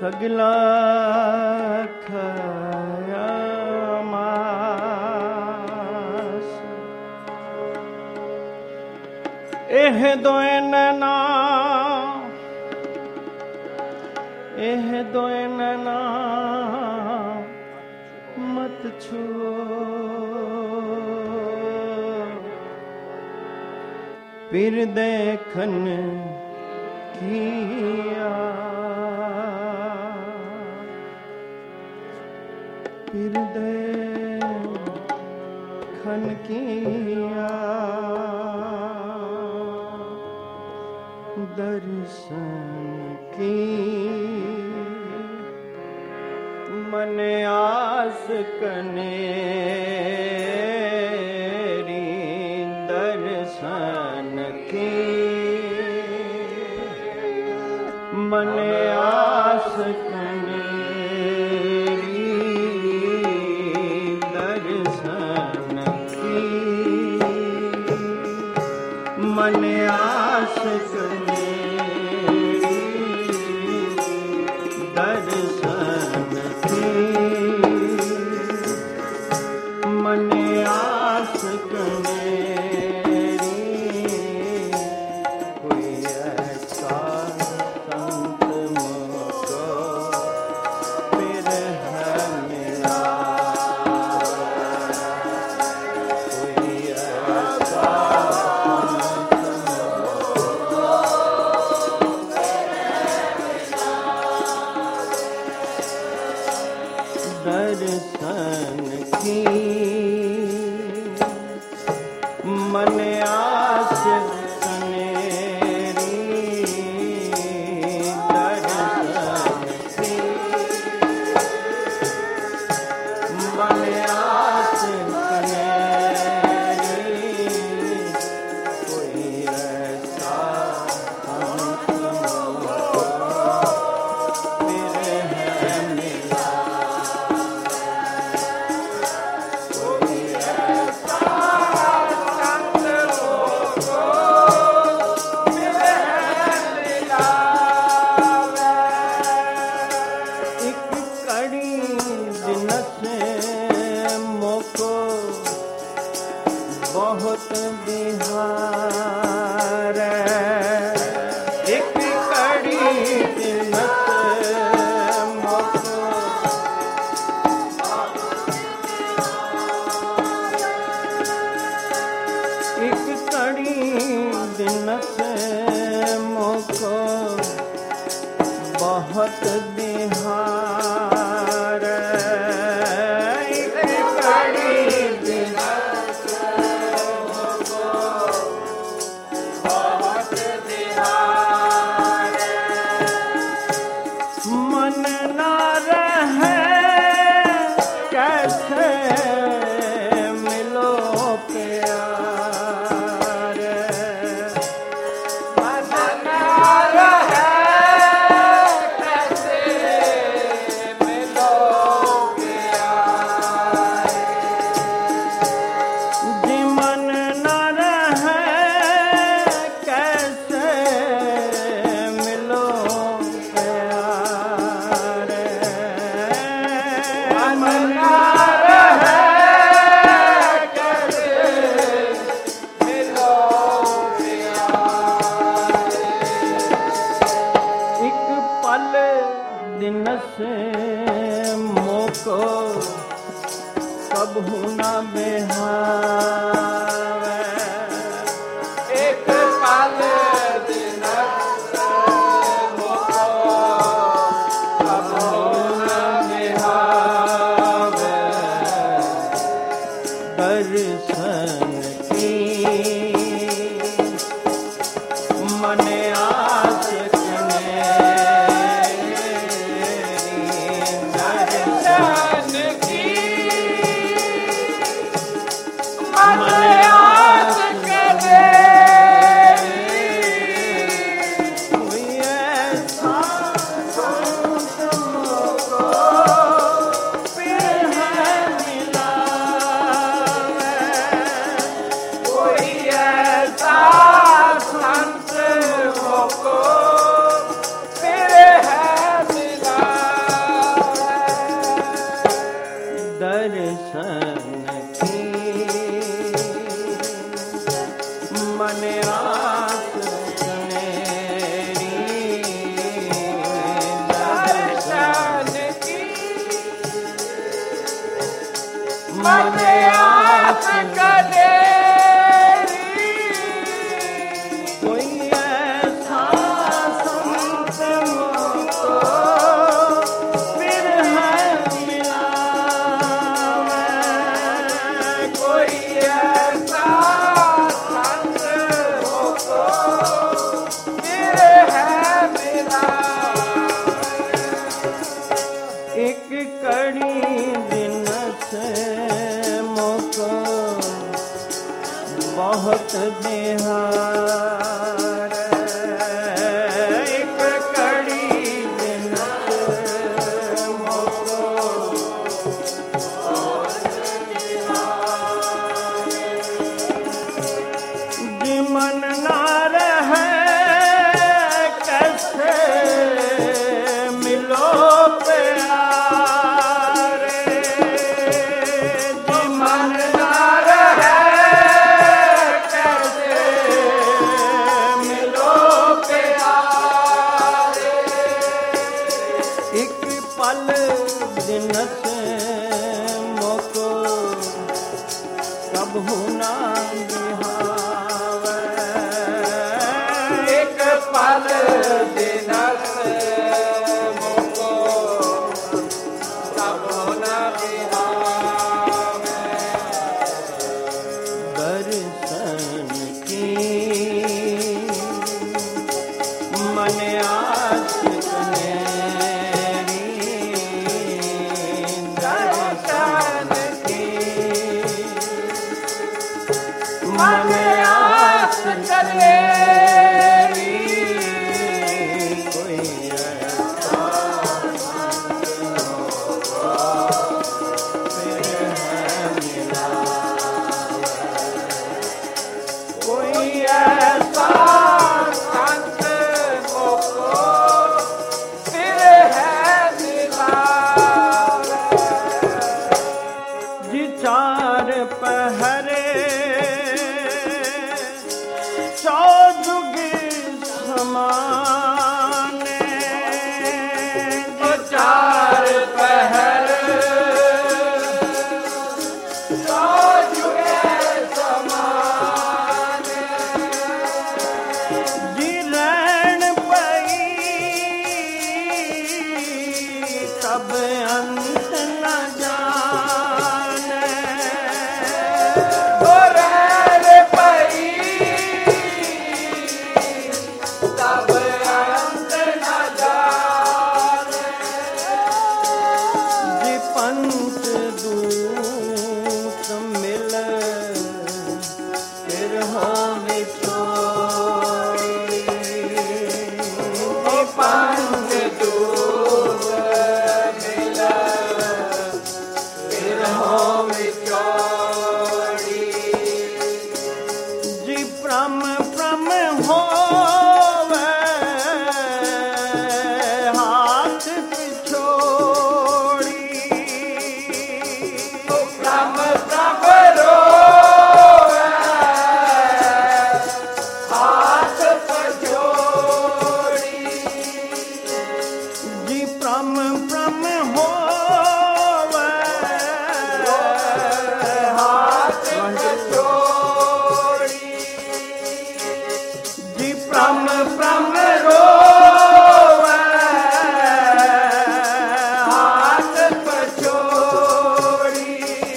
सगला खाया मास एह दोए नैना मत छुओ फिर देखन किया फिर देखन किया दर्शन की मन आस कनेरी दर्शन की मन आस कनेरी दर्शन की मन आस कनेरी दर्शन की मन आस कनेरी कोई ऐसा संत मुझको फिर है मिला कोई ऐसा दर्शन की मन आस कनेरी दर्शन की मन आस कनेरी कोई ऐसा संत मुझको फिर है मिला बहुत बिहार एक कड़ी दिनत मोको एक कड़ी दिनत मोको बहुत बिहार एक कड़ी दिनत मन ना रहे कैसे मिलो प्यार मन ना रहे कैसे मिलो प्यार जी मन ना रहे कैसे मिलो दिन से मोको कब हुना बेहावे एक पल दिन से मोको कब हुना बेहावे दर्शन की मन आस Amen. निहार एक कड़ी जिनस मोको जी मन ना रहे कैसे मिलो प्यारे जी मन ना रहे कैसे मिलो प्यारे एक पल दिनस मोको कब होना बिहावे एक पल दिनस मोको तब न बिहावे दर्शन की मन आस कनेरी दर्शन की मन आस कनेरी कोई ऐसा फिर है मिला कोई ऐसा संत मोको फिर है मिलावे जी चार पहरे चौजुगी समाने वो चार पहर सो जुगे समान जी रैन पई तब अंत न जाने वो रैन पई तब अंत न जाने जी पंच दूत मिल फिर हो बिछोड़ी वो पंच दूत मिला फिर हो विचोड़ी जी प्रम प्रम होवे हाथ पिछोड़ी ब्रह्म ब्रह्म रोवे हाथ पछोड़ी जी प्रम प्रम होवे हाथ पछोड़ी जी प्रम प्रम रोवे हाथ पछोड़ी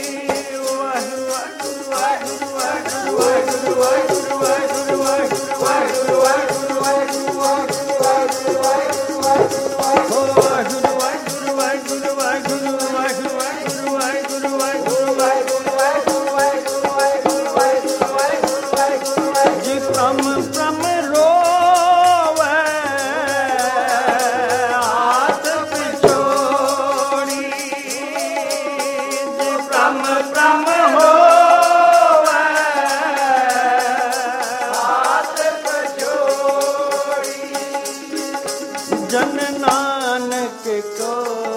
जी प्रम प्रम रोवे हाथ पिछोड़ी जी प्रम प्रम होवे हाथ पछोड़ी जन नानक को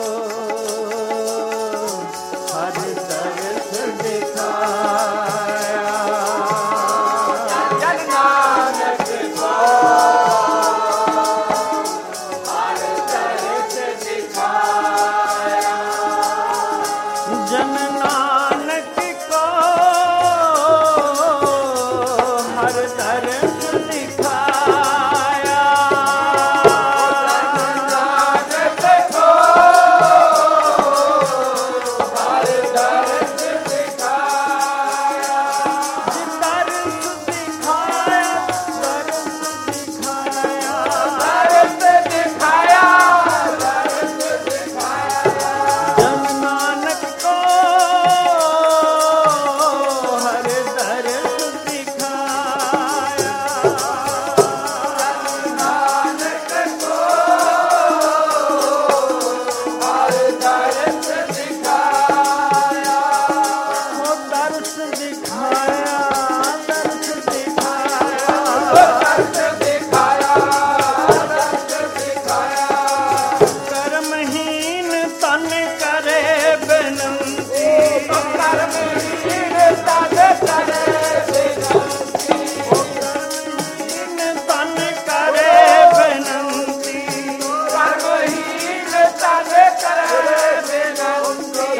हर दर्श दिखाया जन नानक को हर दर्श दिखाया जन नानक को हर दर्श दिखाया नानक को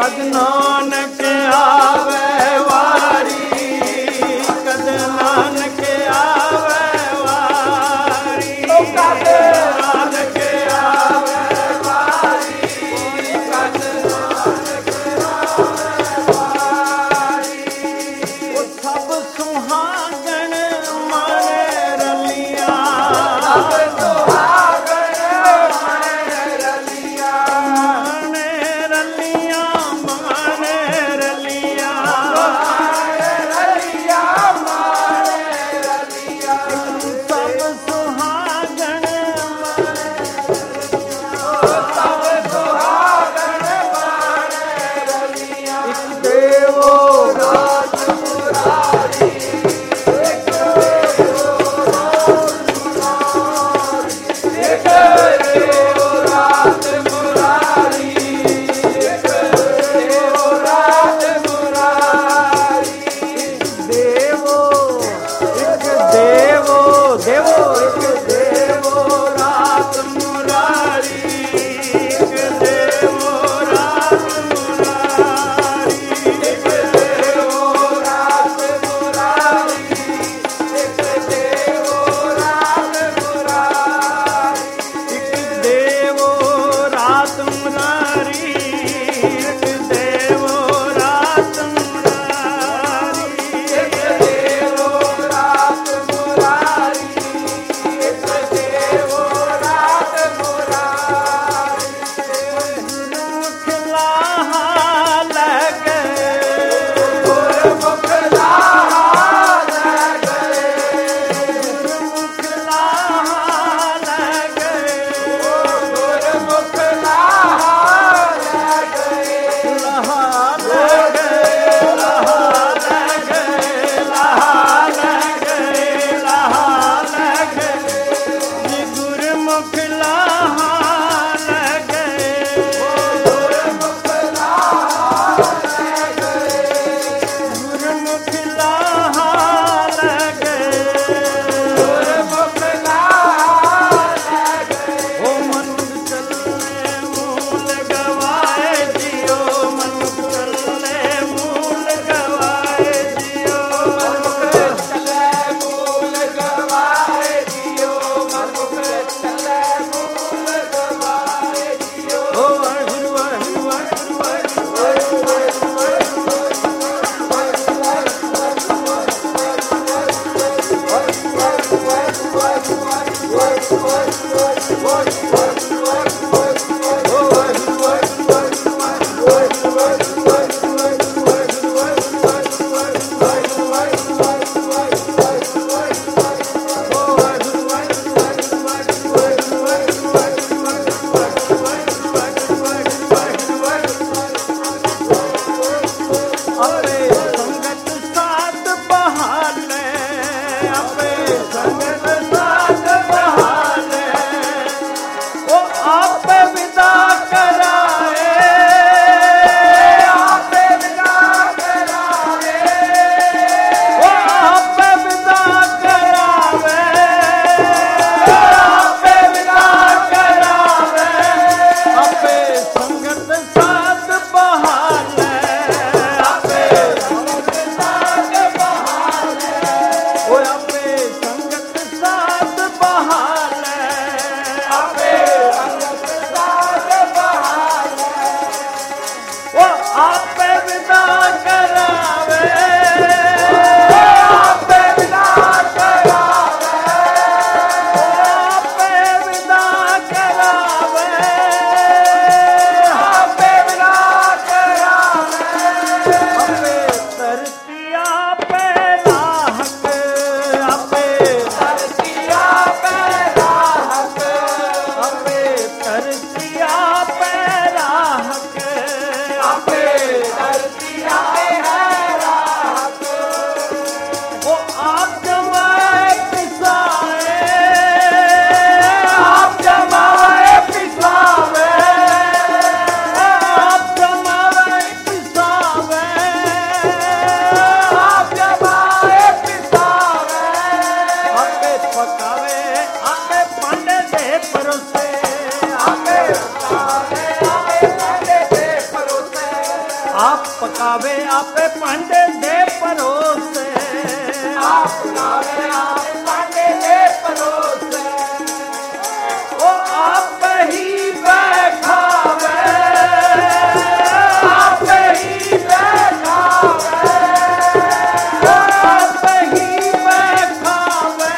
ਕਦ ਨਾਨਕ ਆਵੇ ਵਾਰੀ, ਕਦ ਨਾਨਕ ਆਵੇ ਵਾਰੀ, ਕਦ ਨਾਨਕ ਆਵੇ ਵਾਰੀ, ਕਦ ਨਾਨਕ ਆਵੇ ਵਾਰੀ। ਉਹ ਸਭ ਸੁਹਾਗਣ ਮਾਰੇ ਰਲੀਆਂ, ਸਭ ਸੁਹਾਗਣ ਮਾਣੇ ਰਲੀਆਂ, ਮਾਣੇ ਰਲੀਆਂ, ਮਾਣੇ ਰਲੀਆਂ, ਮਾਣੇ ਰਲੀਆਂ, ਮਾਣੇ ਰਲੀਆਂ। ਸਭ ਸੁਹਾਗਣ ਸਭ ਸੁਹਾਗਣ ਮਾਣੇ ਰਲੀਆਂ। ਇੱਕ ਦੇਵੋ ਰਾਤ ਮੁਰਾਰੀ, ਇੱਕ ਦੇਵੋ ਇੱਕ ਦੇਵੋ ਰਾਤ ਮੁਰਾਰੀ, ਇੱਕ ਦੇਵੋ ਰਾਤ ਮੁਰਾਰੀ। ਦੇਵੋ, ਇੱਕ ਦੇਵੋ, ਦੇਵੋ ਇੱਕ ਦੇਵੋ ਰਾਤ ਮੁਰਾਰੀ, ਇੱਕ ਦੇਵੋ ਰਾਤ ਮੁਰਾਰੀ, ਇੱਕ ਦੇਵੋ ਰਾਤ ਮੁਰਾਰੀ, ਇੱਕ ਦੇਵੋ ਰਾਤ ਮੁਰਾਰੀ। ਇੱਕ ਦੇਵੋ ਰਾਤ ਮੁਰਾਰੀ, ਇੱਕ ਦੇਵੋ ਰਾਤ ਮੁਰਾਰੀ, ਇੱਕ ਦੇਵੋ ਰਾਤ ਮੁਰਾਰੀ, ਇੱਕ ਦੇਵੋ ਰਾਤ ਮੁਰਾਰੀ। ਖਲਾਹਾ ਲੈ ਗਏ, ਗੁਰਮੁਖ ਲਾਹਾ ਲੈ ਗਏ, ਖਲਾਹਾ ਲੈ ਗਏ, ਗੁਰਮੁਖ ਲਾਹਾ ਲੈ ਗਏ, ਲਹਾ ਲੈ ਗਏ, ਲਹਾ ਲੈ ਗਏ, ਲਹਾ ਲੈ ਗਏ, ਲਹਾ ਲੈ ਗਏ, ਜੀ ਗੁਰਮੁਖ ਲਹਾ ਲੈ ਗਏ, ਗੁਰਮੁਖ ਲਾਹਾ ਲੈ ਗਏ, ਗੁਰਮੁਖ ਲਹਾ ਲੈ ਗਏ, ਗੁਰਮੁਖ ਲਾਹਾ ਲੈ ਗਏ। ਓ ਮਨੁੱਖ ਚੱਲੇ ਮੂਲ ਗਵਾਏ ਜਿਉ, ਮਨੁੱਖ ਚੱਲੇ ਮੂਲ ਗਵਾਏ ਜਿਉ, ਮਨੁੱਖ ਚੱਲੇ ਮੂਲ ਗਵਾਏ ਜੀਓ, ਮਨੁੱਖ ਚੱਲੇ ਮੂਲ ਗਵਾਏ ਜੀਓ। ਓ ਵਾਹਿਗੁਰੂ ਵਾਹਿਗੁਰੂ ਵਾਹਿਗੁਰੂ ਆਪੇ ਸੰਗਤ ਸਾਧ ਬਹਾਲੇ, ਆਪੇ ਸੰਗਤ ਸਾਧ ਬਹਾਲੇ, ਉਹ ਆਪੇ ਵਿਦਾ ਕਰਾਏ, ਆਪੇ ਵਿਦਾ ਕਰਾਵੇ, ਉਹ ਆਪੇ ਵਿਦਾ ਕਰਾਵੇ, ਆਪੇ ਵਿਦਾ ਕਰਾਵੇ, ਆਪੇ ਸੰਗਤ ਸਾਧ ਬਹਾਲੇ, ਆਪੇ ਸਾਧ ਬਹਾਲੇ, ਓਏ ਆਪੇ ਸੰਗਤ ਸਾਧ ਬਹਾਲੇ, ਆਪੇ ਅੰਗਤ ਸਾਧ ਬਹਾਲੇ, ਉਹ ਆਪੇ ਵਿਦਾ ਕਰਾਵੇ, ਆਪੇ ਵਿਦਾ ਕਰਾਵੇ, ਆਪੇ ਵਿਦਾ ਕਰਾਵੇ, ਆਪੇ ਵਿਦਾ ਕਰਾਵੇ, ਆਪੇ ਧਰਤੀ ਆਪੇ ਰਾਹਕ, ਆਪੇ ਧਰਤੀ ਆਪੇ ਰਾਹਤ, ਆਪੇ ਧਰਤੀ ਆਪੇ ਰਾਹਕ, ਆਪੇ ਧਰਤੀ ਆਪੇ ਹੈ ਰਾਹਤ, ਉਹ ਆਪ ਜਮਾਏ ਪਿਸਾਏ, ਆਪ ਜਮਾਏ ਪਿਸਾਵੇ, ਆਪ ਜਮਾਏ ਪਿਸਾਵੇ, ਆਪ ਜਮਾਏ ਪਿਸਾਵੇ, ਆਪੇ ਪਕਾਵੇ, ਆਪੇ ਭਾਂਡੇ ਦੇ ਪਰੋਸੇ, ਆਪੇ ਪਕਾਵੇ ਆਪੇ ਭਾਂਡੇ ਦੇ ਪਰੋਸੇ ਪਕਾਵੇ ਆਪੇ ਭਾਂਡੇ ਦੇ ਪਰੋਸੇ ਉਹ ਆਪ ਹੀ ਬੈਠਾਵੇ ਆਪੇ ਹੀ ਬੈਠਾਵੇ ਆਪ ਹੀ ਬੈਠਾਵੇ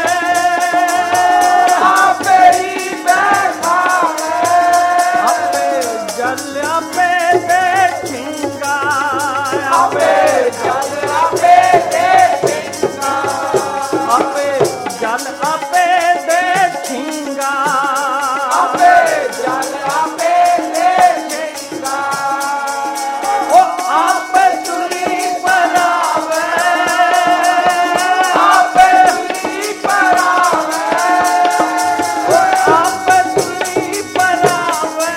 ਆਪੇ ਹੀ ਬੈਠਾਵੇ ਆਪੇ ਜਲ ਆਪੇ ਦੇਖੇਗਾ ਆਪੇ ਜਲ ਆਪੇ ਦੇਖੇਗਾ ਆਪੇ ਜਲ ਆਪੇ ਦੇਖੇਗਾ ਆਪੇ ਜਲ ਆਪੇ ਦੇਖੇਗਾ ਉਹ ਆਪ ਤੁਰੀ ਪਰਾਵੇ ਆਪੇ ਤੁਰੀ ਪਰਾਵੇ ਆਪ ਤੁਰੀ ਪਰਾਵੇ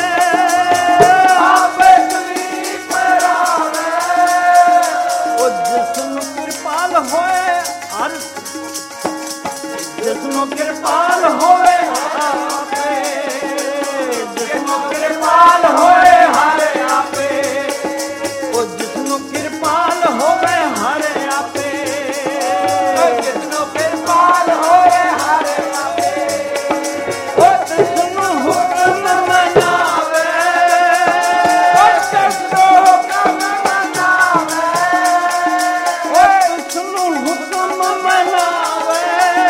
ਆਪੇ ਤੁਰੀ ਪਰਾਵੇ ਉਹ ਜਿਸਨੂੰ ਕਿਰਪਾਲ ਹੋਏ ਹਰ ਜਿਸਨੂੰ ਕਿਰਪਾਲ ਹੋਏ ਆਪੇ ਜਿਸਨੂੰ ਕਿਰਪਾਲ ਹੋਏ ਹਰ ਆਪੇ ਉਹ ਜਿਸਨੂੰ ਕਿਰਪਾਲ ਹੋਵੇ ਹਰ ਆਪੇ ਜਿਸਨੂੰ ਕਿਰਪਾਲ ਹੋਏ ਹਰ ਆਪੇ ਉਹ ਤਿਸਨੂੰ ਹੁਕਮ ਮਨਾਵੇ ਜਿਸਨੂੰ ਹੁਕਮ ਮਨਾਵੇ ਉਹ ਤਿਸਨੂੰ ਹੁਕਮ ਮਨਾਵੇ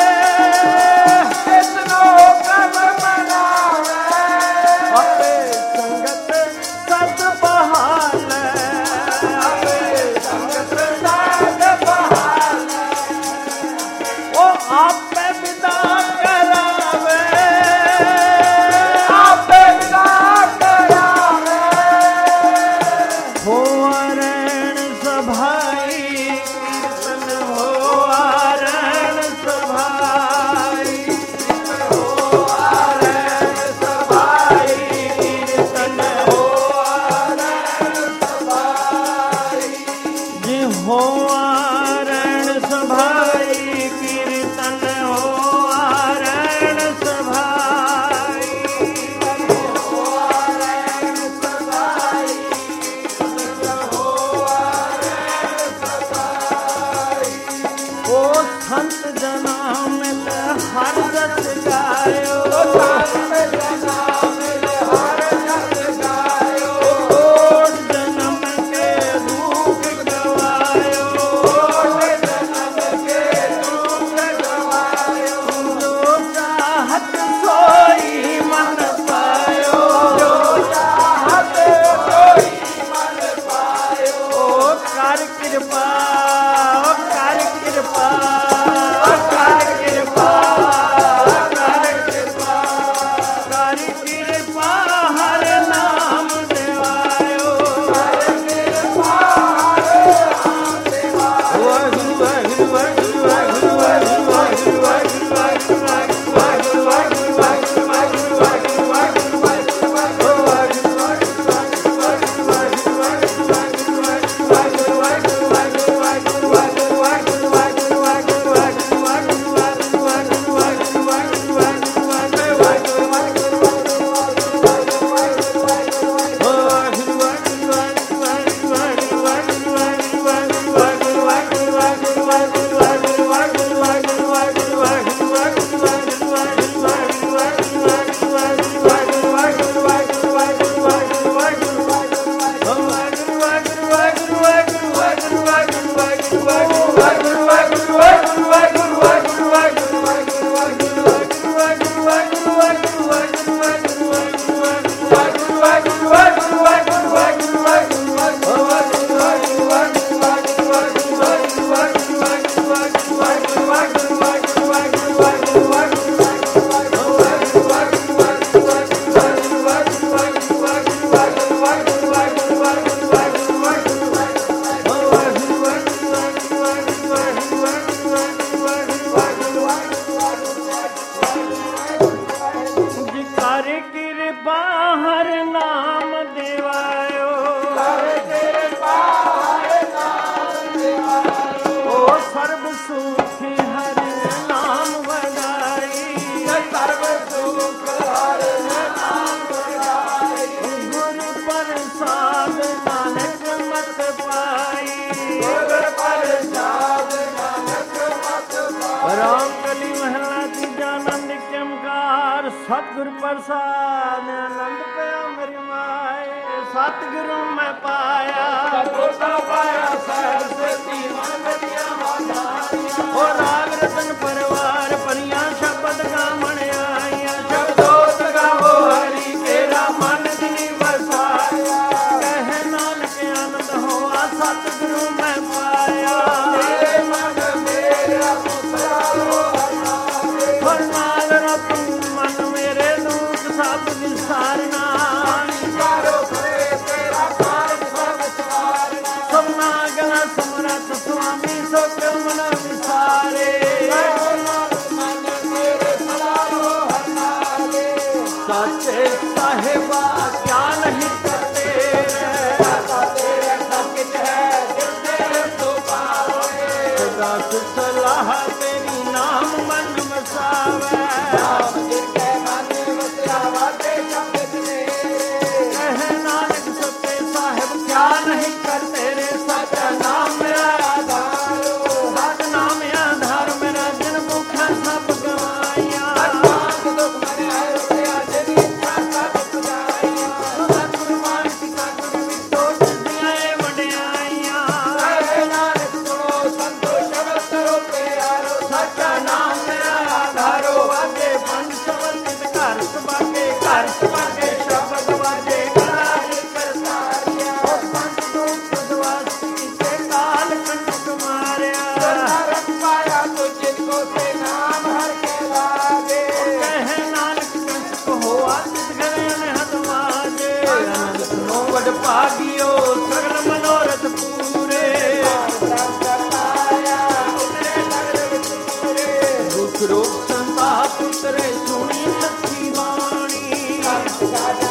ਜਿਸਨੂੰ ਹੁਕਮ ਮਨਾਵੇ ਆਪੇ ਸੰਗਤ ਸਤ ਬਹਾਲੇ ਆਪੇ ਸੰਗਤ ਸਾਧ ਬਹਾਲ ਉਹ ਆਪੇ ਵਿਦਾ ਕਰਾਵੇ ਆਪੇ ਵਿਦਾ ਕਰਾਵੇ ਹੋਆ ਰਹਿਣ ਸਭਾਈ ਕੀਰਤਨ ਹੋਆ ਰਹਿਣ ਸਭਾਈ ਹੋਆ ਰਹਿਣ ਸਭਾਈ ਕੀਰਤਨ ਹੋਆ ਰਹਿਣ ਸਭਾਈ ਜੇ ਹੋਆ ਰਹਿਣ ਸਭਾਈ ਕੀਰਤਨ ਹੋਆ ਰਹਿਣ ਸਭਾਈ ਹੋਆ ਰਹਿਣ ਸਭਾਈ ਹੋਆ ਰਹਿਣ ਸਭਾਈ ਉਹ ਸੰਤ ਜਨਾਂ ਮਿਲ ਹਰ ਰਸ ਗਾਇਓ ਸੰਤ ਜਨਾ ਮਿਲ ਹਰ ਜਸ ਗਾਇਓ ਕੋਟ ਜਨਮ ਕੇ ਦੁੱਖ ਗਵਾਇਓ ਕੋਟ ਜਨਮ ਕੇ ਦੁੱਖ ਗਵਾਇਓ ਜੋ ਚਾਹਤ ਸੋਈ ਮਨ ਪਾਇਓ ਜੋ ਚਾਹਤ ਕੋਈ ਮਨ ਪਾਇਓ ਓ ਕਰ ਕਿਰਪਾ ਓ ਕਰ ਕਿਰਪਾ ਓ ਕਰ ਕਿਰਪਾ ਕਰ ਕਿਰਪਾ ਕਰ ਕਿਰਪਾ ਹਰ ਨਾਮ ਦੇਵਾਇਓ ਵਾਹਿਗੁਰੂ ਵਾਹਿਗੁਰੂ ਵਾਹਿਗੁਰੂ ਵਾਹਿਗੁਰੂ ਵਾਹਿਗੁਰੂ ਵਾਹਿਗੁਰੂ ਵਾਹਿਗੁਰੂ ਵਾਹਿਗੁਰੂ ਵਾਹਿਗੁਰੂ ਵਾਹਿਗੁਰੂ ਮਤ ਸਤਿਗੁਰ ਪ੍ਰਸਾਦ ਆਨੰਦ ਪਿਆ ਮੇਰੀ ਮਾਏ, ਸਤਿਗੁਰੂ ਮੈਂ ਪਾਇਆ ਗੋਤਾ ਪਾਇਆ ਸਰਸਤੀ ਮਨ ਦੀਆਂ ਵਾਜਾਰੀਆਂ। ਉਹ ਰਾਗ ਰਤਨ ਪਰਿਵਾਰ ਪਰੀਆਂ ਸ਼ਬਦ ਗਾਵਣ ਆਈਆਂ, ਸ਼ਬਦੋਤ ਗਾਵੋ ਹਰੀ ਕੇਰਾ ਮਨ ਦਿਨੀ ਵਸਾਇਆ। ਕਹਿ ਨਾਨਕ ਆਨੰਦ ਹੋਆ ਸਤਿਗੁਰੂ ਮੈਂ ਪਾਇਆ। ਤੇਰੇ ਮਨ ਮੇਰਾ ਪੁੱਤਰਾਓ ਹਰਨਾਵੇ। ਫਰਮਾਨ ਰਤਨ ਮਨ ਮੇਰੇ ਦੁੱਖ ਸਭ ਵਿਸਾਰਨਾ, ਚਾਰੋ ਕਰੇ ਤੇਰਾ ਕਾਰਜ ਸਭ ਸਵਾਰਨਾ। ਸਭਨਾ ਗਲਾ ਸਮਰੱਥ ਸੁਆਮੀ ਸੋ ਕਿਉ ਮਨ ਵਿਸਾਰੇ। ਮਨ ਮੇਰੇ ਸਲਾਮੋ ਹਰਨਾਵੇ। ਸਾਚੇ ਸਾਹਿਬਾ ਕਿਆ ਨਹੀਂ ਕਰਤੇ ਦਾਤਾ ਤੇਰੇ ਸਕਿਤ ਹੈ ਜਿਸ ਤੇਰੇ ਤੋਂ ਪਾਵੇ। ਸਦਾ ਸਲਾਹ ਤੇਰੀ ਨਾਮ ਮਨ ਵਸਾਵੇ। ਨਾਮ ਜਿਨ ਕੈ ਮਨ ਵਸਿਆ ਵਾਜੇ ਸ਼ਬਦ ਮੇਰੇ। ਕਹਿ ਨਾਨਕ ਸੱਚੇ ਸਾਹਿਬ ਕਿਆ ਨਹੀਂ ਕਰਤੇ ਰੇ, ਸੱਚਾ ਨਾਮ ਮੇਰਾ ਆਧਾਰੋ। ਸਤ ਨਾਮ ਆਧਾਰ ਮੇਰਾ ਜਿਨ ਭੁੱਖਾ ਸਭ ਗਵਾਈਆਂ। ਮਾਤ ਦੁਖ ਮਨ ਹੈ ਰੁਪਿਆ ਜਿਨੀ ਇੱਛਾ ਸਭ ਪੁਜਾਈਆਂ। ਸਤਿਗੁਰੂ ਮਾਨ ਪਿਤਾ ਗੁਰੂ ਵਿਟੋ ਜਿਸਦੀਆਂ ਇਹ ਵਡਿਆਈਆਂ। ਕਹੇ ਨਾਨਕ ਸੁਣੋ ਸੰਤੋ ਸ਼ਬਦ ਕਰੋ ਪਿਆਰੋ। ਸੱਚਾ ਨਾਮ ਮੇਰਾ ਆਧਾਰੋ, ਵਾਜੇ ਪੰਜ ਸ਼ਬਦ ਨਿਤ ਘਰ ਸਬਾਗੇ, ਘਰ ਸਬਾਗੇ ਸ਼ਬਦ ਵਾਜੇ ਕਰਾਜ ਕਰਤਾਰਿਆ। ਪੰਜ ਦੂਤ ਦਵਾਸੀ ਤੇ ਕਾਲ ਕੰਟਕ ਮਾਰਿਆ। ਨਰਕ ਪਾਇਆ ਤੋ ਜਿਨ ਕੋ ਤੇ ਨਾਮ ਹਰ ਕੇ ਲਾਗੇ। ਕਹਿ ਨਾਨਕ ਕੰਟਕ ਹੋਆ ਤਿਤ ਘਰੇ ਅਨਹਦ ਮਾਜੇ। ਅਨੰਦ ਸੁਨੋ ਵਡ ਭਾਗਿਓ ਸਗਲ ਮਨੋਰਥ ਪੂਰੇ। ਪ੍ਰਾਪਤ ਕਰਤਾਇਆ ਉਤਰੇ ਨਗਰ ਵਿੱਚ ਪੂਰੇ। ਦੁਖ ਰੋਗ ਸੰਤਾਪ ਉਤਰੇ ਸੁਣੀ ਸੱਚੀ ਬਾਣੀ। ਰਾਜਾ